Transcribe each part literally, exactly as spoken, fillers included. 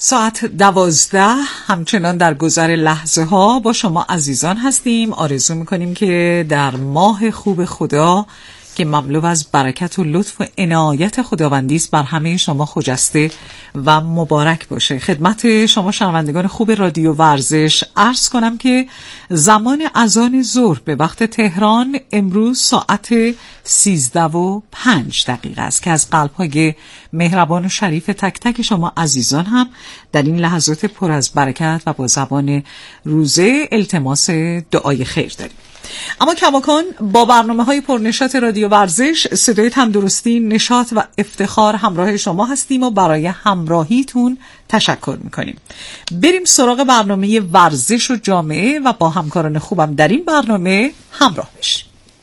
ساعت دوازده همچنان در گذر لحظه ها با شما عزیزان هستیم. آرزو میکنیم که در ماه خوب خدا که مملو از برکت و لطف و عنایت خداوندی است بر همه شما خجسته و مبارک باشه. خدمت شما شنوندگان خوب رادیو ورزش عرض کنم که زمان اذان ظهر به وقت تهران امروز ساعت سیزده و پنج دقیقه است که از قلب‌های مهربان و شریف تک تک شما عزیزان هم در این لحظات پر از برکت و با زبان روزه التماس دعای خیر داریم. اما کماکان با برنامه‌های پرنشاط رادیو ورزش، صدای تندرستی، نشاط و افتخار همراه شما هستیم و برای همراهیتون تشکر میکنیم. بریم سراغ برنامه ورزش و جامعه و با همکاران خوبم در این برنامه همراه بشیم.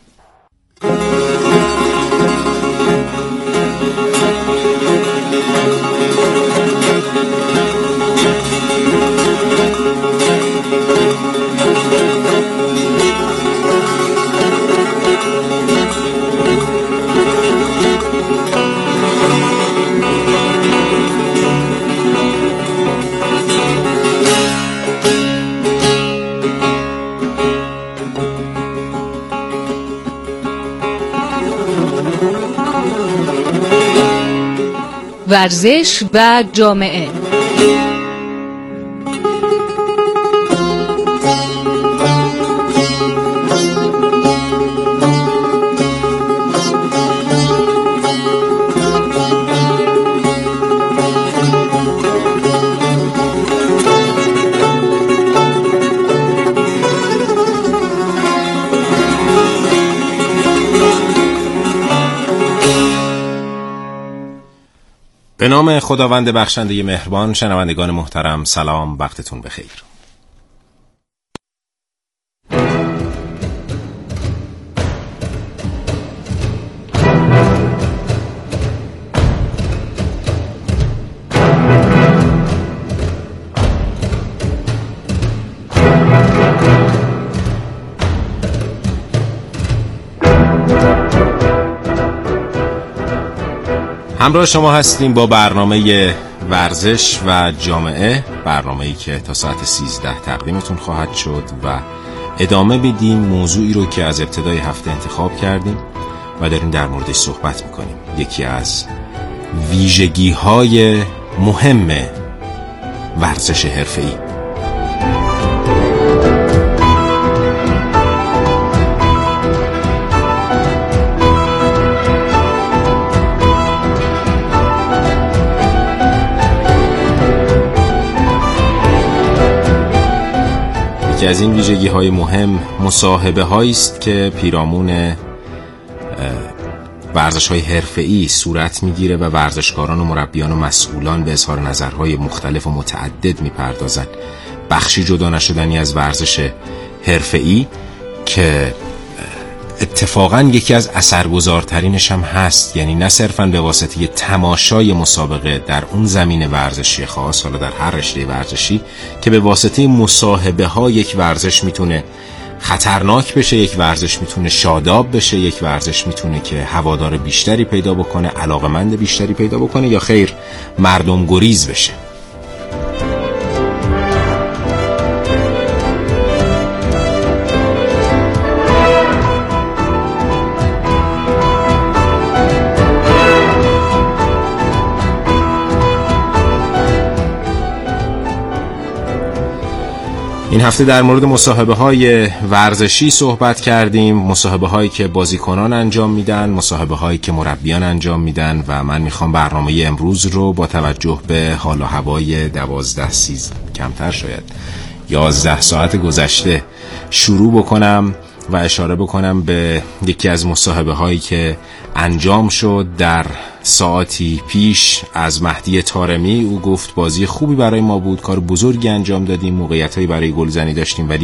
ورزش و جامعه. به نام خداوند بخشنده مهربان. شنوندگان محترم سلام، وقتتون بخیر. همراه شما هستیم با برنامه ورزش و جامعه، برنامه‌ای که تا ساعت سیزده تقدیمتون خواهد شد و ادامه بدیم موضوعی رو که از ابتدای هفته انتخاب کردیم و داریم در موردش صحبت میکنیم. یکی از ویژگی‌های مهم ورزش حرفه‌ای. که از این ویژگی های مهم مصاحبه هایی است که پیرامون ورزش های حرفه‌ای صورت میگیره و ورزشکاران و مربیان و مسئولان به اظهار نظرهای مختلف و متعدد میپردازن. بخشی جدا نشدنی از ورزش حرفه‌ای که اتفاقا یکی از اثرگذارترینش هم هست، یعنی نه صرفاً به واسطه تماشای مسابقه در اون زمین ورزشی خاص، حالا در هر رشته ورزشی، که به واسطه مصاحبه ها یک ورزش میتونه خطرناک بشه، یک ورزش میتونه شاداب بشه، یک ورزش میتونه که هوادار بیشتری پیدا بکنه، علاقمند بیشتری پیدا بکنه، یا خیر مردم گریز بشه. این هفته در مورد مصاحبه های ورزشی صحبت کردیم، مصاحبه هایی که بازیکنان انجام میدن، مصاحبه هایی که مربیان انجام میدن، و من میخوام برنامه امروز رو با توجه به حال و هوای دوازده سیزده کمتر شاید یازده ساعت گذشته شروع بکنم و اشاره بکنم به یکی از مصاحبه هایی که انجام شد در ساعتی پیش از مهدی طارمی. او گفت بازی خوبی برای ما بود، کار بزرگی انجام دادیم، موقعیتایی برای گلزنی داشتیم، ولی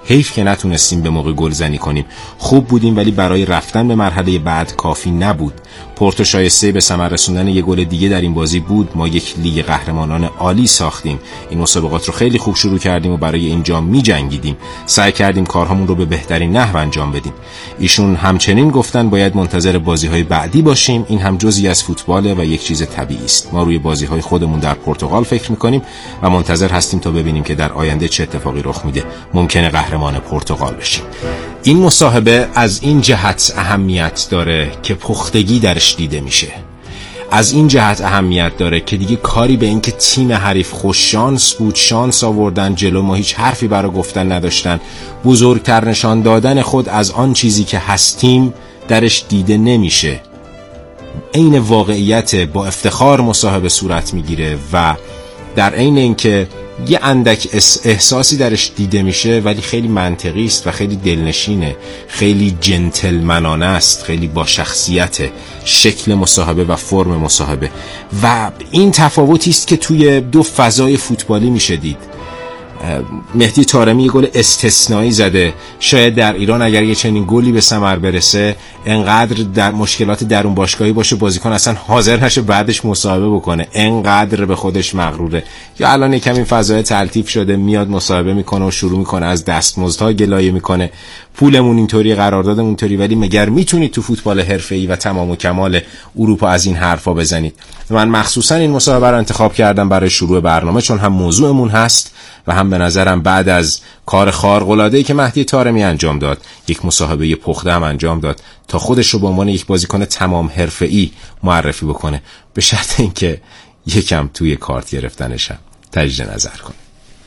حیف که نتونستیم به موقع گلزنی کنیم. خوب بودیم ولی برای رفتن به مرحله بعد کافی نبود. پورتو شایسته به ثمر رسوندن یک گل دیگه در این بازی بود. ما یک لیگ قهرمانان عالی ساختیم. این مسابقات رو خیلی خوب شروع کردیم و برای این جام می‌جنگیدیم. سعی کردیم کارهامون رو به بهترین نحو انجام بدیم. ایشون همچنین گفتن باید منتظر بازی‌های بعدی باشیم. این هم جزئی از فوتباله و یک چیز طبیعی است. ما روی بازی‌های خودمون در پرتغال فکر می‌کنیم و منتظر هستیم تا ببینیم که در آینده چه اتفاقی رخ میده. ممکنه قهرمان پرتغال بشیم. این مصاحبه از این جهت اهمیت داره که پختگی درش دیده میشه. از این جهت اهمیت داره که دیگه کاری به این که تیم حریف خوش شانس بود، شانس آوردن جلو، ما هیچ حرفی برای گفتن نداشتن، بزرگتر نشان دادن خود از آن چیزی که هستیم درش دیده نمیشه. عین واقعیت با افتخار مصاحبه صورت میگیره و در عین اینکه یه اندک احساسی درش دیده میشه ولی خیلی منطقی است و خیلی دلنشینه، خیلی جنتلمنانه است، خیلی با شخصیت شکل مصاحبه و فرم مصاحبه. و این تفاوتی است که توی دو فضای فوتبالی میشه دید. مهدی طارمی یه گل استثنایی زده. شاید در ایران اگر یه چنین گلی به ثمر برسه انقدر در مشکلات درون باشگاهی باشه بازیکن اصلا حاضر نشه بعدش مصاحبه بکنه، انقدر به خودش مغروره. یا الان یکم این فضای تلطیف شده، میاد مصاحبه میکنه و شروع میکنه از دستمزدها گلایه میکنه، پولمون اینطوری، قراردادمون اینطوری. ولی مگر میتونید تو فوتبال حرفه‌ای و تمام و کمال اروپا از این حرفا بزنید؟ من مخصوصا این مصاحبه رو انتخاب کردم برای شروع برنامه چون هم موضوعمون هست و هم به نظرم بعد از کار خارق‌العاده‌ای که مهدی طارمی انجام داد، یک مصاحبه پخته هم انجام داد تا خودش رو به عنوان یک بازیکن تمام حرفه‌ای معرفی بکنه، به شرط اینکه یکم توی کارت گرفتنش هم تجدید نظر کنه.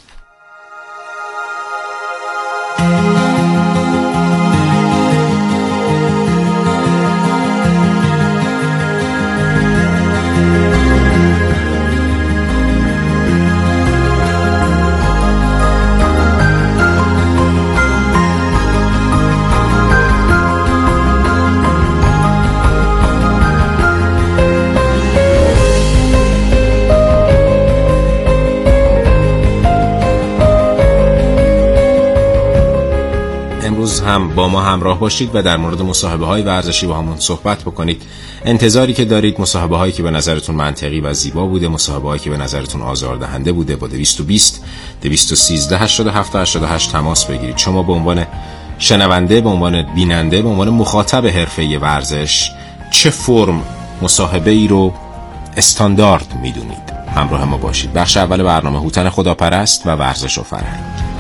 هم با ما همراه باشید و در مورد مصاحبه های ورزشی با همون صحبت بکنید. انتظاری که دارید مصاحبه هایی که به نظرتون منطقی و زیبا بوده، مصاحبه هایی که به نظرتون آزاردهنده بوده، با دویست و بیست دویست و سیزده هشتاد و هفت هشتاد و هشت تماس بگیرید. شما به عنوان شنونده، به عنوان بیننده، به عنوان مخاطب حرفه‌ای ورزش چه فرم مصاحبه ای رو استاندارد میدونید؟ همراه ما باشید. بخش اول برنامه هوتن خداپرست و ورزش و فرهنگ.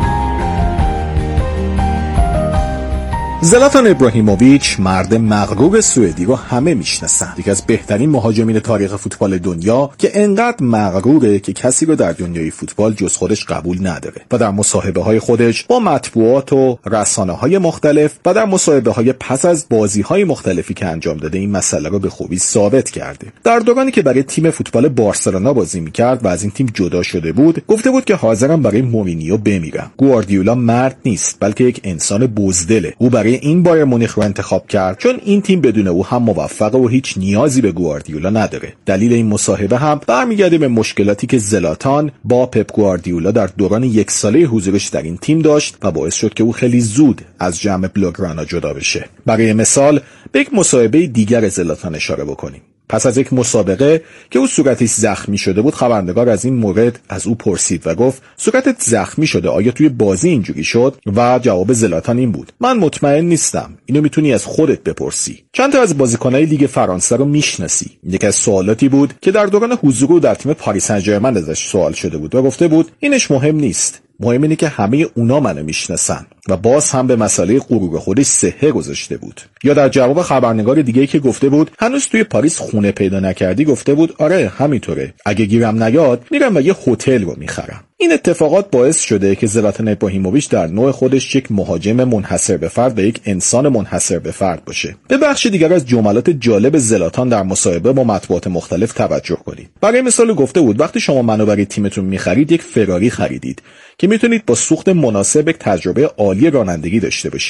زلاتان ابراهیموویچ مرد مغرور سوئدی رو همه میشناسن. یکی از بهترین مهاجمین تاریخ فوتبال دنیا که انقدر مغروره که کسی رو در دنیای فوتبال جز خودش قبول نداره و در مصاحبه های خودش با مطبوعات و رسانه های مختلف و در مصاحبه های پس از بازی های مختلفی که انجام داده این مسئله رو به خوبی ثابت کرده. در دورانی که برای تیم فوتبال بارسلونا بازی میکرد و از این تیم جدا شده بود، گفته بود که حاضرم برای مورینیو بمیرم. گواردیولا مرد نیست بلکه یک انسان بزدله. او برای این بایر مونیخ رو انتخاب کرد چون این تیم بدون او هم موفقه و هیچ نیازی به گواردیولا نداره. دلیل این مصاحبه هم برمیگرده به مشکلاتی که زلاتان با پپ گواردیولا در دوران یک ساله حضورش در این تیم داشت و باعث شد که او خیلی زود از جمع بلوگرانا جدا بشه. برای مثال به یک مصاحبه دیگر زلاتان اشاره بکنیم. پس از یک مسابقه که او صورتش زخمی شده بود، خبرنگار از این مورد از او پرسید و گفت صورتت زخمی شده، آیا توی بازی اینجوری شد؟ و جواب زلاتان این بود: من مطمئن نیستم، اینو میتونی از خودت بپرسی. چند تا از بازیکنای لیگ فرانسه رو میشناسی؟ یک از سوالاتی بود که در دوران حضور در تیم پاریس سن ژرمن ازش سوال شده بود و گفته بود اینش مهم نیست، مهم اینه که همه اونا منو میشناسن. و باز هم به مسئله غرور خودش صحه گذاشته بود. یا در جواب خبرنگار دیگه‌ای که گفته بود هنوز توی پاریس خونه پیدا نکردی، گفته بود آره همینطوره، اگه گیرم نیاد میرم و یه هتل رو میخرم. این اتفاقات باعث شده که زلاتان ابراهیموویچ در نوع خودش یک مهاجم منحصر به فرد و یک انسان منحصر به فرد باشه. به بخش دیگر از جملات جالب زلاتان در مصاحبه با مطبوعات مختلف توجه کنید. برای مثال گفته بود وقتی شما منو برای تیمتون میخرید یک فراری خریدید که میتونید با سوخت مناسب یک تجربه عالی رانندگی داشته باشید.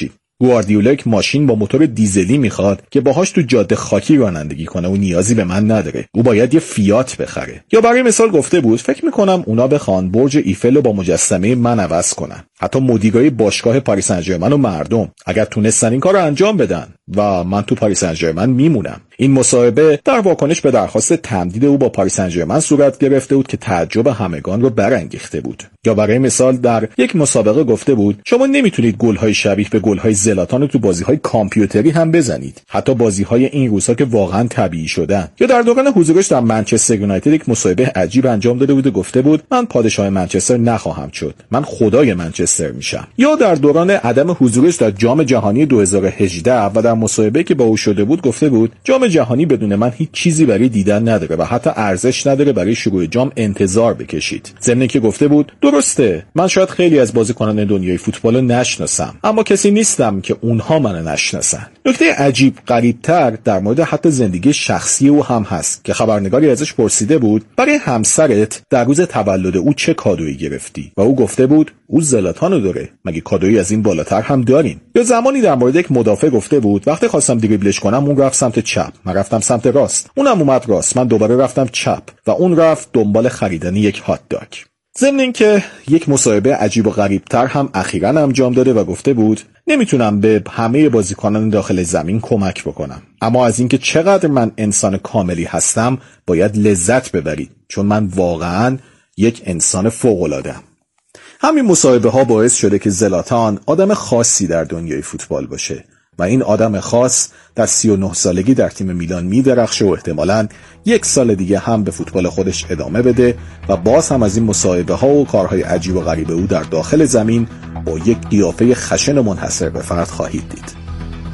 گواردیولا یک ماشین با موتور دیزلی میخواد که باهاش تو جاده خاکی رانندگی کنه و نیازی به من نداره. او باید یه فیات بخره. یا برای مثال گفته بود فکر میکنم اونا بخوان برج ایفل رو با مجسمه من عوض کنن. حتی مدیرای باشگاه پاریس سن ژرمن و مردم اگر تونستن این کارو انجام بدن و من تو پاریس سن ژرمن میمونم. این مصاحبه در واکنش به درخواست تمدید او با پاریس سن ژرمن صورت گرفته بود که تعجب همگان رو برانگیخته بود. یا برای مثال در یک مسابقه گفته بود شما نمیتونید گل‌های شبیه به گل‌های زلاتان رو تو بازی‌های کامپیوتری هم بزنید، حتی بازی‌های این روزها که واقعا طبیعی شدن. یا در دوران حضورش در منچستر یونایتد یک مصاحبه عجیب انجام داده بود و گفته بود من پادشاه منچستر نخواهم شد، من خدای منچستر میشم. یا در دوران عدم حضورش در جام جهانی دو هزار و هجده و در مصاحبه که با او شده بود گفته بود جام جهانی بدون من هیچ چیزی برای دیدن نداره و حتی ارزش نداره برای شروع جام انتظار بکشید. ضمن که گفته بود درسته من شاید خیلی از بازیکنان دنیای فوتبال رو نشناسم اما کسی نیستم که اونها منو نشناسن. نکته عجیب غریب‌تر در مورد حتی زندگی شخصی او هم هست که خبرنگاری ازش پرسیده بود برای همسرت در روز تولد او چه کادویی گرفتی و او گفته بود او زلاتانو داره، مگه کادویی از این بالاتر هم دارین. یا زمانی در مورد یک مدافع گفته بود وقتی خواستم دریبلش کنم اون رفت سمت چپ، من رفتم سمت راست، اونم اومد راست، من دوباره رفتم چپ و اون رفت دنبال خریدن یک هات داگ. ضمن اینکه یک مصاحبه عجیب و غریب‌تر هم اخیراً انجام داده و گفته بود نمیتونم به همه بازیکنان داخل زمین کمک بکنم، اما از اینکه چقدر من انسان کاملی هستم باید لذت ببرید چون من واقعاً یک انسان فوق‌العاده‌ام. همین مصاحبه ها باعث شده که زلاتان آدم خاصی در دنیای فوتبال باشه و این آدم خاص در سی و نه سالگی در تیم میلان میدرخشه و احتمالاً یک سال دیگه هم به فوتبال خودش ادامه بده و باز هم از این مصاحبه ها و کارهای عجیب و غریب او در داخل زمین با یک قیافه خشن و منحصر به فرد خواهید دید.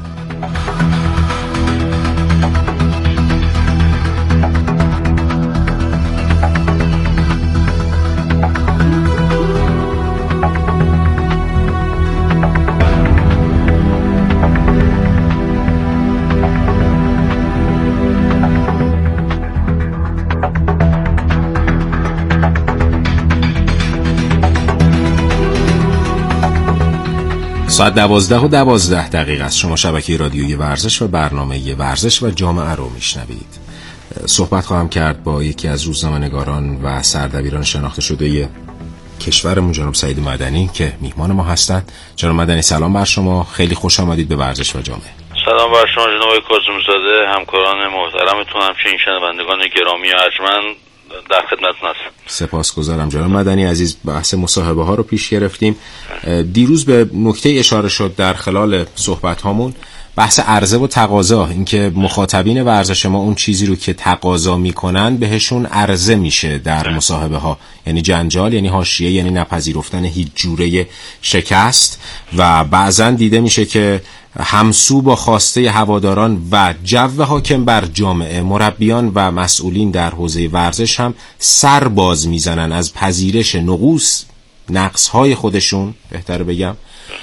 ساعت دوازده و دوازده دقیقه است. شما شبکه رادیویی ورزش و برنامه ورزش و جامعه رو میشنوید. صحبت خواهم کرد با یکی از روزنامه‌نگاران و سردبیران شناخته شده کشورمون جناب سعید مدنی که میهمان ما هستند. جناب مدنی سلام بر شما، خیلی خوش آمدید به ورزش و جامعه. سلام بر شما جناب کاظمی‌زاده، همکاران محترمتون، همچنین شنوندگان گرامی ارجمند در خدمتتون هستم. سپاسگزارم جناب مدنی عزیز. بحث مصاحبه ها رو پیش گرفتیم. دیروز به نکته اشاره شد در خلال صحبت هامون، بحث عرضه و تقاضا، اینکه مخاطبین ورزش ما اون چیزی رو که تقاضا میکنن بهشون عرضه میشه در مصاحبه ها، یعنی جنجال، یعنی حاشیه، یعنی نپذیرفتن هیچ جوره شکست و بعضن دیده میشه که همسو با خواسته هواداران و جو حاکم بر جامعه، مربیان و مسئولین در حوزه ورزش هم سر باز میزنن از پذیرش نقوص نقص‌های خودشون، بهتره بگم،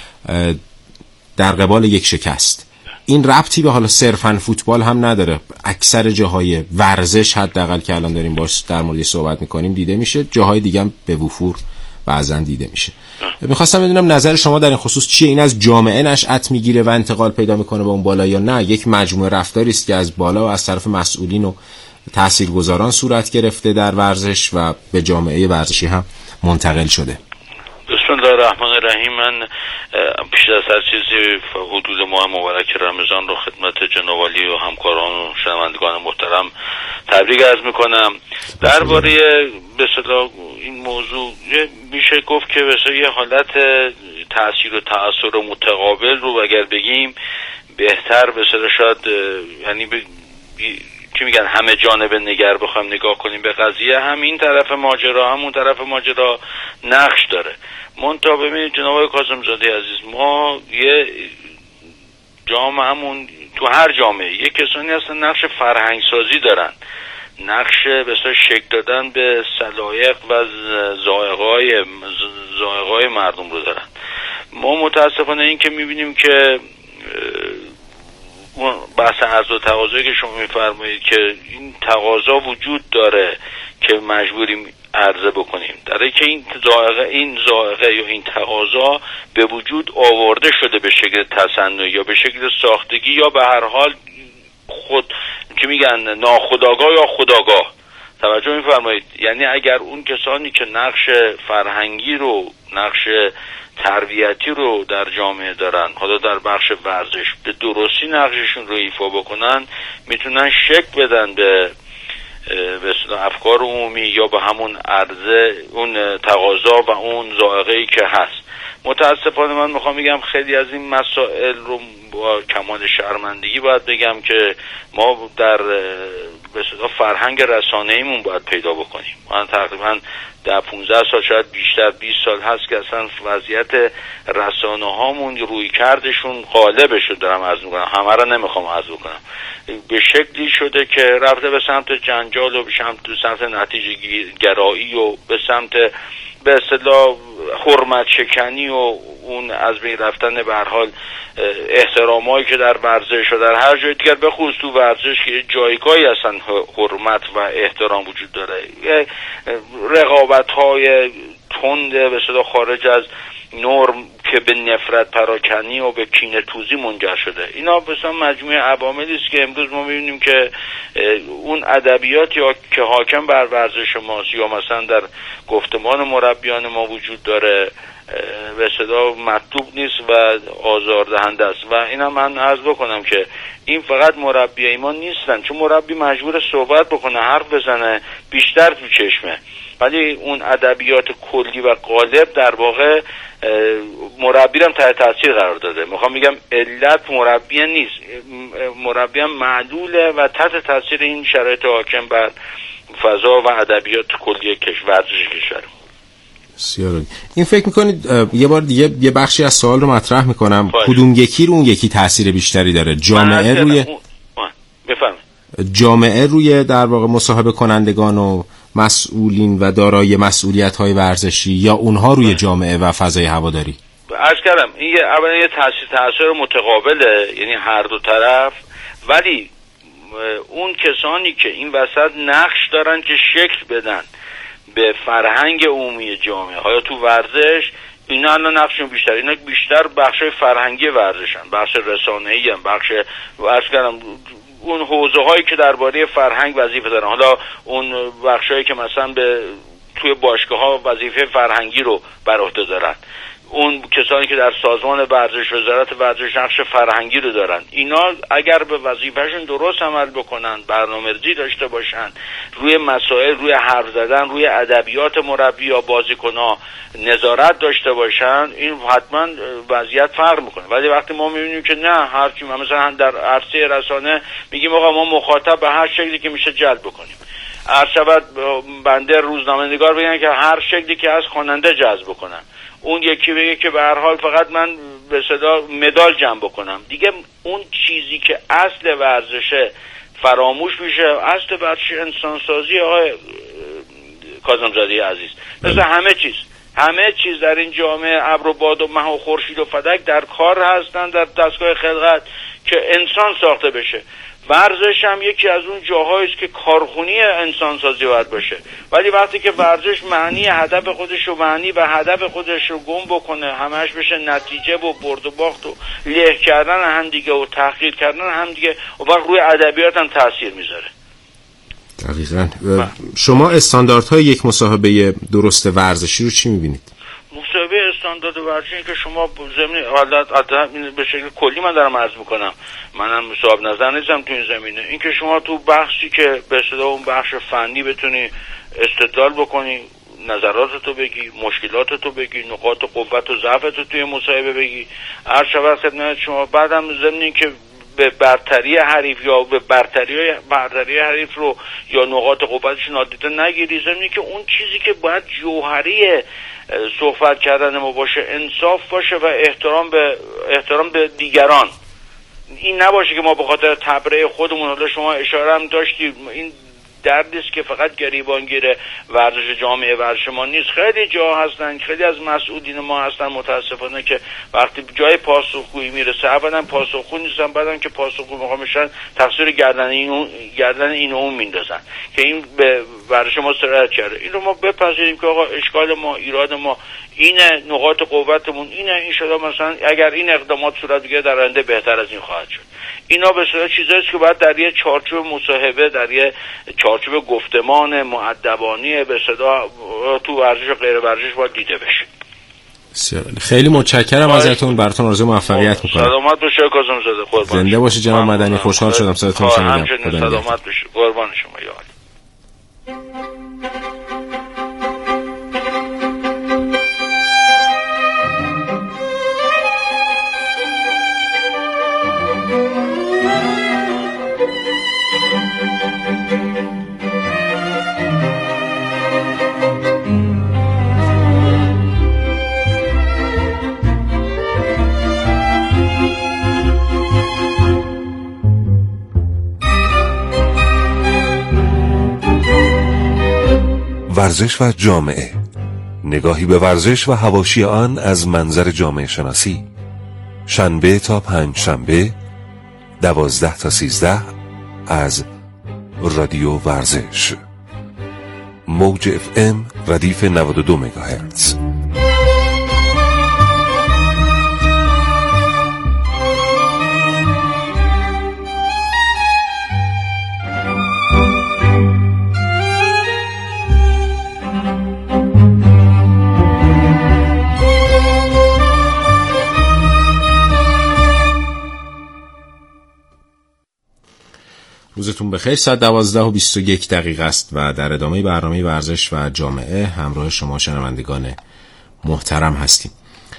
در قبال یک شکست. این ربطی به حالا صرفاً فوتبال هم نداره. اکثر جاهای ورزش حداقل که الان داریم باش در مورد صحبت میکنیم دیده میشه، جاهای دیگه هم به وفور بعضن دیده میشه. میخواستم بدونم نظر شما در این خصوص چیه؟ این از جامعه نشأت میگیره و انتقال پیدا میکنه به اون بالا، یا نه یک مجموعه رفتاری است که از بالا و از طرف مسئولین و تاثیرگذاران صورت گرفته در ورزش و به جامعه ورزشی هم منتقل شده؟ بسم الله الرحمن الرحیم. من پیش از هر چیزی حدود ماه مبارک رمضان رو خدمت جناب عالی و همکاران و شنوندگان محترم تبریک عرض میکنم. درباره به اصطلاح این موضوع میشه گفت که مثلا یه حالت تاثیر و تأثیر متقابل رو اگر بگیم بهتر به اصطلاح شاید، یعنی ب... چی میگن، همه جانبه نگر بخوایم نگاه کنیم به قضیه، هم این طرف ماجرا هم اون طرف ماجرا نقش داره. منتها ببینید جناب کاظمی‌زاده عزیز، ما یه جامعه‌مون، تو هر جامعه یه کسانی هستن نقش فرهنگ سازی دارن، نقش به اصطلاح شکل دادن به سلایق و ذائقه‌های ذائقه‌های مردم رو دارن. ما متاسفانه این که میبینیم که بحث عرض و تقاضایی که شما میفرمایید که این تقاضا وجود داره که مجبوریم عرضه بکنیم، در حالی که این ذائقه این ذائقه یا این تقاضا به وجود آورده شده به شکل تصنعی یا به شکل ساختگی یا به هر حال خود که میگن ناخودآگاه یا خودآگاه. توجه می‌فرمایید؟ یعنی اگر اون کسانی که نقش فرهنگی رو، نقش تربیتی رو در جامعه دارن، حالا در بخش ورزش به درستی نقششون رو ایفا بکنن، میتونن شکل بدن به به اصطلاح افکار عمومی یا به همون عرضه، اون تقاضا و اون ذائقه‌ای که هست. متاسفانه من میخوام بگم خیلی از این مسائل رو با کمال شرمندگی باید بگم که ما در به اصطلاح فرهنگ رسانه‌ایمون باید پیدا بکنیم. من تقریبا در پانزده سال شاید بیشتر بیست سال هست که اصلا وضعیت رسانه‌هامون روی کردشون غالبه شده، دارم عرض میکنم، همه را نمیخوام عرض بکنم، به شکلی شده که رفته به سمت جنجال و به سمت, سمت نتیجه گرایی و به سمت به اصطلاح حرمت شکنی و اون از بین رفتن به هر حال احترامایی که در ورزش و در هر جای دیگر، به خصوص تو ورزش که جایگاهی اصلا حرمت و احترام وجود داره، رقابت‌های تند به اصطلاح خارج از نرم که به نفرت پراکنی و به کینه توزی منجر شده. اینا مثلا مجموعه عواملی است که امروز ما می‌بینیم که اون ادبیات یا که حاکم بر ورزش ماست یا مثلا در گفتمان مربیان ما وجود داره به اصطلاح مطلوب نیست و آزاردهنده است. و اینا من عرض بکنم که این فقط مربیای ما نیستن، چون مربی مجبور صحبت بکنه، حرف بزنه، بیشتر تو چشمه، ولی اون ادبیات کلی و غالب در واقع مربی هم تحت تاثیر قرار داده. میخوام بگم علت مربی نیست، مربی هم معلوله و تحت تاثیر این شرایط حاکم بر فضا و ادبیات کلی کشور کشور. بسیار. این فکر میکنید یه بار دیگه یه بخشی از سوال رو مطرح میکنم، کدوم یکی رو اون یکی تاثیر بیشتری داره؟ جامعه روی بفرمایید. جامعه روی در واقع مصاحبه کنندگان و مسئولین و دارای مسئولیت‌های ورزشی، یا اونها روی جامعه و فضای هواداری؟ عرض کردم این یه اولا یه تاثیر تاثیر متقابله، یعنی هر دو طرف، ولی اون کسانی که این وسط نقش دارن که شکل بدن به فرهنگ عمومی جامعه، ها تو ورزش، اینا الان نقششون بیشتر، اینا بیشتر بخشای فرهنگی ورزشن، بخش رسانه‌ای هم، بخش عرض کردم اون حوزه هایی که درباره فرهنگ وظیفه دارن. حالا اون بخشایی که مثلا به توی باشگاه ها وظیفه فرهنگی رو بر عهده دارن، اون کسانی که در سازمان ورزش، وزارت ورزش نقش فرهنگی رو دارن، اینا اگر به وظیفهشون درست عمل بکنن، برنامه‌ریزی داشته باشن، روی مسائل، روی حرف زدن، روی ادبیات مربی یا بازیکن‌ها نظارت داشته باشن، این حتما وضعیت فرق میکنه. ولی وقتی ما میبینیم که نه، هر کی مثلا در عرصه رسانه میگیم آقا ما مخاطب به هر شکلی که میشه جلب بکنیم، هر شب بنده روزنامه‌نگار بگن که هر شکلی که از خواننده جذب بکنن، اون یکی بگه که به هر حال فقط من به صدا مدال جمع بکنم، دیگه اون چیزی که اصل ورزشه فراموش میشه. اصل ورزش انسانسازی آقای کاظم‌زاده عزیز، مثل همه چیز همه چیز در این جامعه، ابر و باد و مه و خورشید و فلک در کار هستن در دستگاه خلقت که انسان ساخته بشه. ورزش هم یکی از اون جاهایی است که کارخونی انسانسازی باید باشه، ولی وقتی که ورزش معنی هدف خودش و معنی و هدف خودش رو گم بکنه، همش بشه نتیجه و برد و باخت و له کردن هم دیگه و تحقیر کردن هم دیگه، و وقت روی ادبیات هم تاثیر میذاره. دقیقاً. شما استانداردهای یک مصاحبه درست ورزشی رو چی میبینید؟ مصاحبه استاندارد ورزشی این که شما زمین حالت به شکل کلی من دارم عرض میکنم، منم صاحب نظر نیستم تو این زمینه، این که شما تو بخشی که به اصطلاح اون بخش فنی بتونی استدلال بکنی، نظراتتو بگی، مشکلاتتو بگی، نقاط قوت و ضعفتو توی مصاحبه بگی، هر شب خدمت شما، بعدم ضمن که به برتری حریف یا به برتری برتری حریف رو یا نقاط قوتش نادیده نگیری، ضمن که اون چیزی که باید جوهری صحبت کردن ما باشه انصاف باشه و احترام به احترام به دیگران. این نباشه که ما به خاطر تبرئه خودمون، حالا شما اشاره هم داشتید، این دردی است که فقط گریبانگیر ورزش جامعه ورزش ما نیست. خیلی جا هستن، خیلی از مسئولین ما هستن متاسفانه که وقتی جای پاسخگویی میرسه اولا پاسخگو نیستن، بعدم که پاسخگو میخوان بشن تقصیر گردن این گردن این اون میندازن که این به ورزش ما سرایت کرده. این رو ما بپذیریم که آقا اشکال ما، ایراد ما اینه، نقاط قوتمون اینه. ان شاءالله مثلا اگر این اقدامات صورت بگیره در آینده بهتر از این خواهد شد. اینا به صورت چیزایی است که باید در یه چارچوب مصاحبه، در یه چارچوب گفتمان مؤدبانه به صدا تو ورزش و غیر ورزش باید دیده بشه. خیلی متشکرم ازتون، براتون آرزوی موفقیت میکنم. سلامت باشید کاظم زاده، قربان. زنده باشید جناب مدنی، خوشحال شدم صداتون شنیدم. همچنین سلامت باشید، قربان شما. یا ورزش و جامعه، نگاهی به ورزش و حواشی آن از منظر جامعه شناسی. شنبه تا پنج شنبه دوازده تا سیزده از رادیو ورزش، موج اف ام ردیف نود و دو مگاهرتز. روزتون بخیر. ساعت دوازده و بیست و یک دقیقه است و در ادامه برنامه ورزش و جامعه همراه شما شنوندگان محترم هستیم.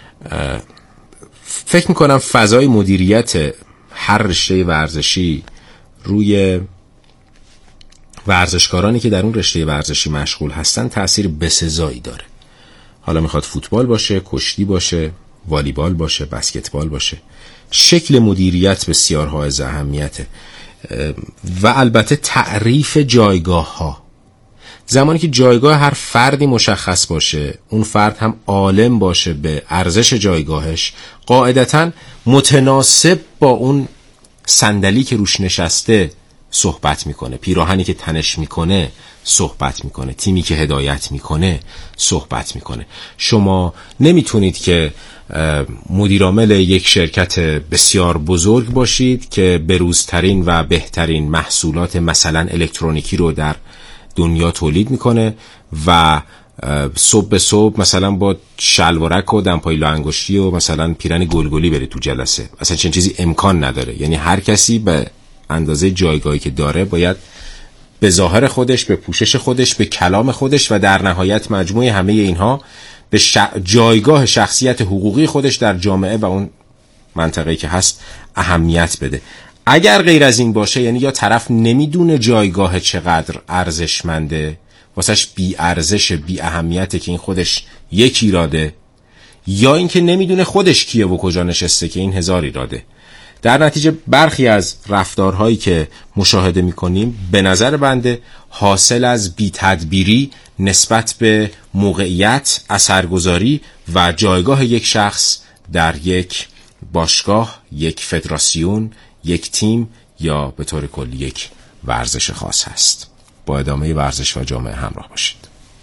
فکر میکنم فضای مدیریت هر رشته ورزشی روی ورزشکارانی که در اون رشته ورزشی مشغول هستن تأثیر بسزایی داره. حالا میخواد فوتبال باشه، کشتی باشه، والیبال باشه، بسکتبال باشه، شکل مدیریت بسیار حائز اهمیته و البته تعریف جایگاه ها. زمانی که جایگاه هر فردی مشخص باشه، اون فرد هم عالم باشه به ارزش جایگاهش، قاعدتاً متناسب با اون صندلی که روش نشسته صحبت میکنه، پیراهنی که تنش میکنه صحبت میکنه، تیمی که هدایت میکنه صحبت میکنه. شما نمیتونید که مدیرعامل یک شرکت بسیار بزرگ باشید که بروزترین و بهترین محصولات مثلا الکترونیکی رو در دنیا تولید میکنه و صبح به صبح مثلا با شلوارک و دمپایی انگشتی و مثلا پیرن گلگلی بره تو جلسه. اصلا چنین چیزی امکان نداره. یعنی هر کسی به اندازه جایگاهی که داره باید به ظاهر خودش، به پوشش خودش، به کلام خودش و در نهایت مجموع همه اینها به ش... جایگاه شخصیت حقوقی خودش در جامعه و اون منطقه‌ای که هست اهمیت بده. اگر غیر از این باشه، یعنی یا طرف نمیدونه جایگاه چقدر ارزشمنده، واسش بی ارزش، بی اهمیته که این خودش یک ایراده، یا اینکه نمیدونه خودش کیه و کجا نشسته که این هزار ایراده. در نتیجه برخی از رفتارهایی که مشاهده میکنیم به نظر بنده حاصل از بی‌تدبیری نسبت به موقعیت، اثرگذاری و جایگاه یک شخص در یک باشگاه، یک فدراسیون، یک تیم یا به طور کلی یک ورزش خاص هست. با ادامه ورزش و جامعه همراه باشید.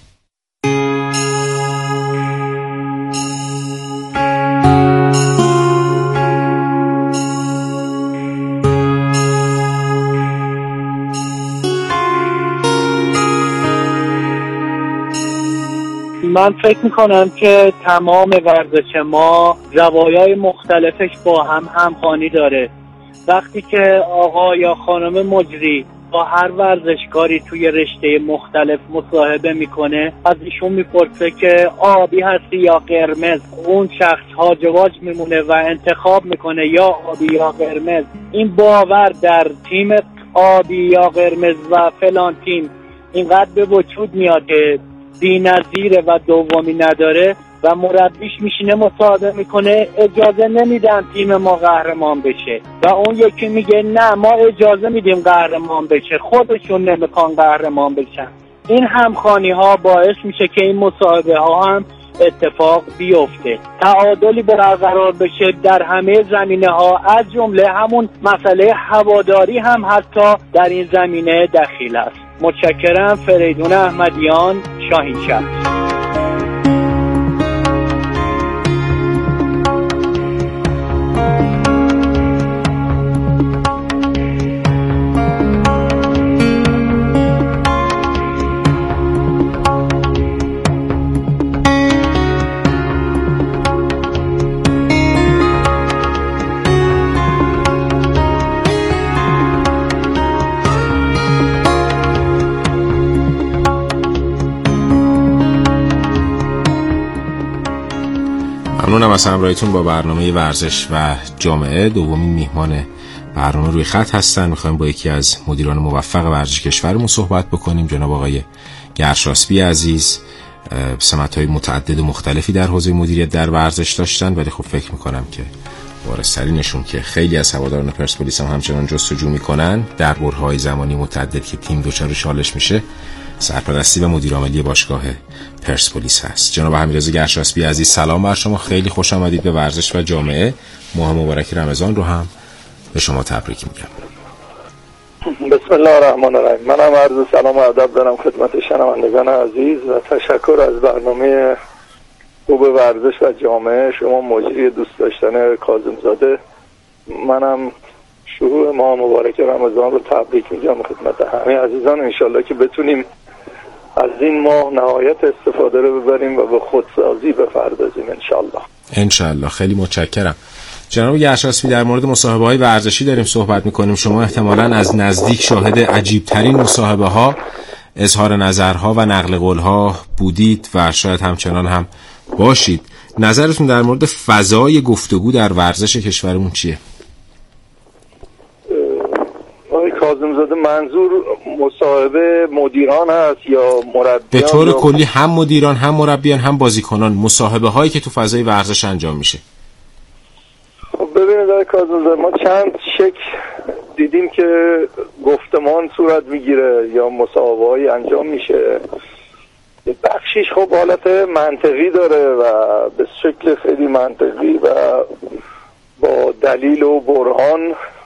من فکر میکنم که تمام ورزش ما زوایای مختلفش با هم همخوانی داره. وقتی که آقا یا خانم مجری با هر ورزشکاری توی رشته مختلف مصاحبه میکنه، از ایشون میپرسه که آبی هستی یا قرمز، اون شخص هاج و واج میمونه و انتخاب میکنه یا آبی یا قرمز. این باور در تیم آبی یا قرمز و فلان تیم اینقدر به وجود میاد که بی‌نظیره و دومی نداره و مربیش میشینه مصاحبه میکنه اجازه نمیدن تیم ما قهرمان بشه و اون یکی میگه نه ما اجازه میدیم قهرمان بشه، خودشون نمیخوان قهرمان بشن. این همخوانی ها باعث میشه که این مصاحبه ها هم اتفاق بیفته، تعادلی برقرار بشه در همه زمینه ها، از جمله همون مسئله هواداری هم حتی در این زمینه دخیل است. متشکرم. فریدون احمدیان، شاهینشهر. ممنونم از همراهیتون با برنامه ورزش و جامعه. دومین میهمان برنامه روی خط هستن. میخوایم با یکی از مدیران موفق ورزش کشورمون صحبت بکنیم، جناب آقای گرشاسبی عزیز. سمت‌های متعدد و مختلفی در حوزه مدیریت در ورزش داشتن، ولی خب فکر میکنم که وارث‌ترینشون که خیلی از هواداران پرسپولیس هم همچنان جستجو میکنن در برهه‌های زمانی متعدد که تیم دچار چالش میشه، سرپرستی و مدیر عاملی باشگاه پرسپولیس هست. جناب امیررضا گرشاسبی عزیز، سلام بر شما. خیلی خوش آمدید به ورزش و جامعه. ماه مبارک رمضان رو هم به شما تبریک میگم. بسم الله الرحمن الرحیم. منم عرض سلام و ادب دارم خدمت شنوندگان عزیز و تشکر از برنامه خوب ورزش و جامعه شما مجری دوست داشتن کاظم زاده. منم شروع ماه مبارک رمضان رو تبریک میگم خدمت همه عزیزان. انشالله که بتونیم از این ماه نهایت استفاده رو ببریم و به خودسازی بپردازیم انشالله. انشالله. خیلی متشکرم. جناب گرشاسبی، در مورد مصاحبه های ورزشی داریم صحبت میکنیم. شما احتمالاً از نزدیک شاهد عجیب ترین مصاحبه ها، اظهار نظرها و نقل قول ها بودید و شاید همچنان هم باشید. نظرتون در مورد فضای گفتگو در ورزش کشورمون چیه؟ کاظم زاده منظور مصاحبه مدیران هست یا مربیان؟ به طور کلی هم مدیران هم مربیان هم بازیکنان، مصاحبه هایی که تو فضای ورزش انجام میشه. خب ببینید آقای کاظم زاده، ما چند شکل دیدیم که گفتمان صورت میگیره یا مصاحبه هایی انجام میشه. بخشیش خب حالت منطقی داره و به شکل خیلی منطقی و با دلیل و برهان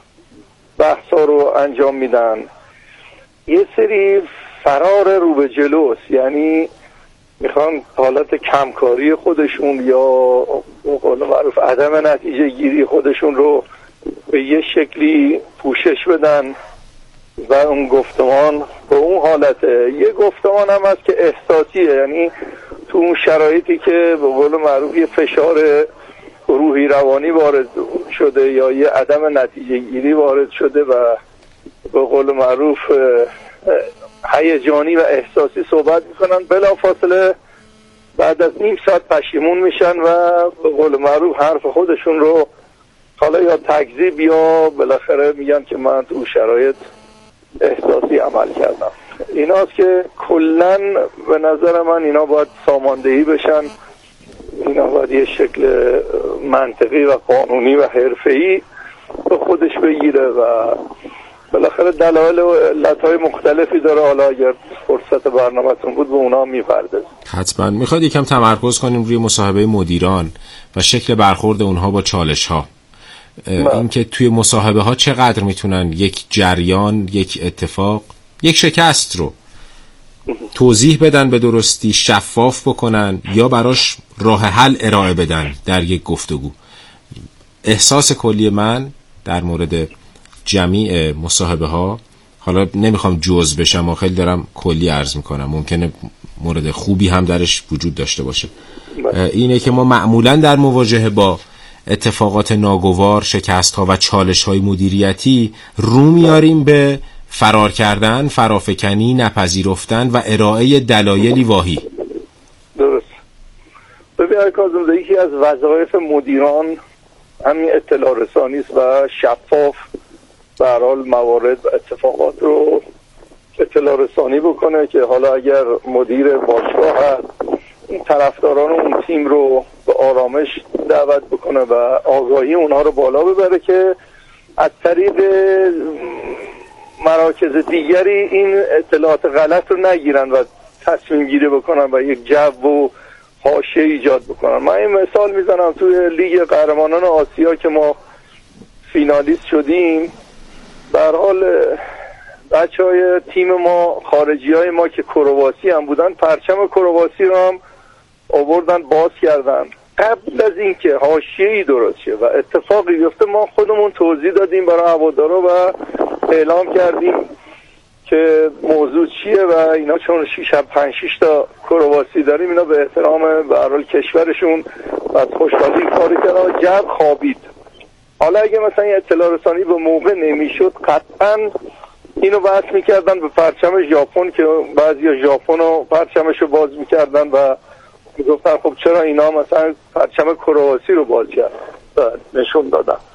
بحثا رو انجام میدن. یه سری فرار رو به جلوست، یعنی میخوان حالت کمکاری خودشون یا قول معروف عدم نتیجه گیری خودشون رو به یه شکلی پوشش بدن و اون گفتمان به اون حالته. یه گفتمان هم هست که احساسیه، یعنی تو اون شرایطی که به قول معروف یه فشار روحی روانی وارد شده یا یه عدم نتیجه گیری وارد شده و به قول معروف هیجانی و احساسی صحبت میکنن، بلافاصله بعد از نیم ساعت پشیمون میشن و به قول معروف حرف خودشون رو حالا یا تکذیب یا بالاخره میگن که من تو شرایط احساسی عمل کردم. ایناست که کلن به نظر من اینا باید ساماندهی بشن، اینا باید یه شکل منطقی و قانونی و حرفه‌ای به خودش بگیره و بالاخره دلایل و علتهای مختلفی داره. حالا اگر فرصت برنامه‌تون بود به اونا میپردازیم. حتما. میخواد یکم تمرکز کنیم روی مصاحبه مدیران و شکل برخورد اونها با چالش ها. اینکه توی مصاحبه ها چقدر میتونن یک جریان، یک اتفاق، یک شکست رو توضیح بدن به درستی، شفاف بکنن یا براش راه حل ارائه بدن در یک گفتگو. احساس کلی من در مورد جمیع مصاحبه ها، حالا نمیخوام جزء بشم و خیلی دارم کلی عرض میکنم، ممکنه مورد خوبی هم درش وجود داشته باشه، اینه که ما معمولا در مواجهه با اتفاقات ناگوار، شکست ها و چالش های مدیریتی رو میاریم به فرار کردن، فرافکنی، نپذیرفتن و ارائه دلایلی واهی. درست. ببین آقای کاظم زاده، یکی از وظایف مدیران همین اطلاع رسانی است و شفاف به هر حال موارد و اتفاقات رو اطلاع رسانی بکنه که حالا اگر مدیر باشگاه هست این طرفداران اون تیم رو به آرامش دعوت بکنه و آگاهی اونها رو بالا ببره که از طریق مراکز دیگری این اطلاعات غلط رو نگیرن و تصمیم گیری بکنن و یک جو و حاشیه ایجاد بکنن. من این مثال میزنم توی لیگ قهرمانان آسیا که ما فینالیست شدیم، به هر حال بچه های تیم ما، خارجی های ما که کرواسی هم بودن، پرچم کرواسی رو هم آوردن باز کردن. قبل از اینکه حاشیه‌ای درست شه و اتفاقی بیفته ما خودمون توضیح دادیم برای هوادارا و اعلام کردیم که موضوع چیه و اینا چون شش پنج شش تا کرواسی داریم، اینا به احترام به هر حال کشورشون و از خوشحالی کار کردن و جو خوابید. حالا اگه مثلا یه اطلاع رسانی به موقع نمیشد، قطعا اینو بحث میکردن به پرچم ژاپن که بعضیا ژاپن رو پرچمش رو باز میکردن و میگفتن خب چرا اینا مثلا پرچم کرواسی رو باز کردن، نشون دادن.